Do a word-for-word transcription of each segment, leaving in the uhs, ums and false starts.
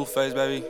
Blueface, baby.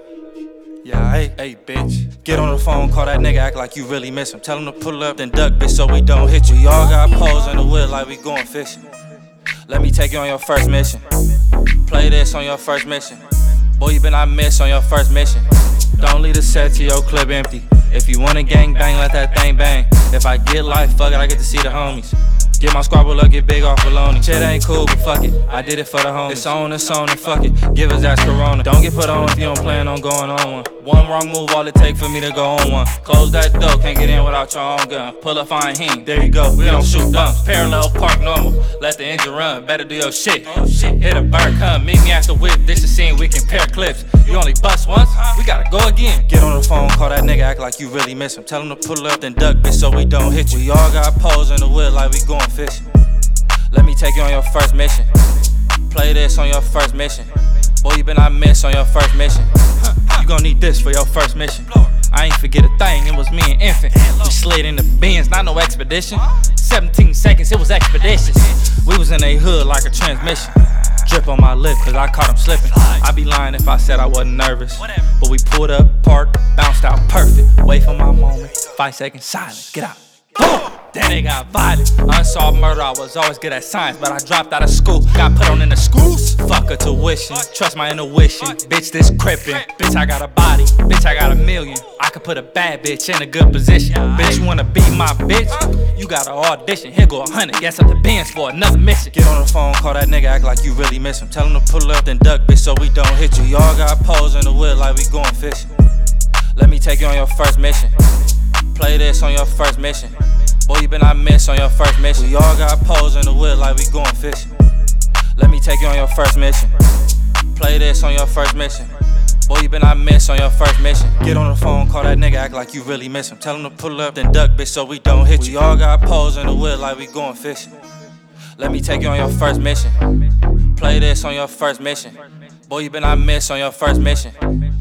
Yeah, hey, hey, bitch. Get on the phone, call that nigga, act like you really miss him. Tell him to pull up, then duck, bitch, so we don't hit you. We all got poles in the wheel like we going fishing. Let me take you on your first mission. Play this on your first mission. Boy, you been I miss on your first mission. Don't leave the set to your clip empty. If you wanna gang bang, let that thing bang. If I get life, fuck it, I get to see the homies. Get my squabble up, get big off baloney. Shit ain't cool, but fuck it, I did it for the homies. It's on, it's on, and fuck it, give us that corona. Don't get put on if you don't plan on going on one. One wrong move, all it take for me to go on one. Close that door, can't get in without your own gun. Pull a fine heen, there you go, we don't shoot bumps. Parallel park normal, let the engine run, better do your shit. Hit a bird, come meet me at the whip, this is scene, we compare clips. You only bust once, we gotta go again. Get on the phone, call that nigga, act like you really miss him. Tell him to pull up, then duck, bitch, so we don't hit you. We all got poles in the wheel like we going fishing. Let me take you on your first mission. Play this on your first mission. Boy, you been I miss on your first mission. You gon' need this for your first mission. I ain't forget a thing, it was me and Infant. We slid in the Benz, not no expedition. seventeen seconds, it was expeditious. We was in a hood like a transmission. Drip on my lip, cause I caught him slipping. I'd be lying if I said I wasn't nervous. But we pulled up, parked, bounced out perfect. Wait for my moment, five seconds silence, get out. Boom! Then they got violent. Unsolved murder, I was always good at science, but I dropped out of school. Got put on in the schools. Fuck a tuition, trust my intuition. Bitch, this crippin'. Bitch, I got a body. Bitch, I got a million. I could put a bad bitch in a good position. Bitch, you wanna be my bitch? You gotta audition. Here go a hundred, guess up the Benz for another mission. Get on the phone, call that nigga, act like you really miss him. Tell him to pull up, then duck, bitch, so we don't hit you. Y'all got poles in the wheel like we going fishing. Let me take you on your first mission. Play this on your first mission. Boy, you been I miss on your first mission. We all got poles in the wheel like we going fishing. Let me take you on your first mission. Play this on your first mission. Boy, you been I miss on your first mission. Get on the phone, call that nigga, act like you really miss him. Tell him to pull up, then duck, bitch, so we don't hit you. We all got poles in the wheel like we going fishing. Let me take you on your first mission. Play this on your first mission. Boy, you been I miss on your first mission.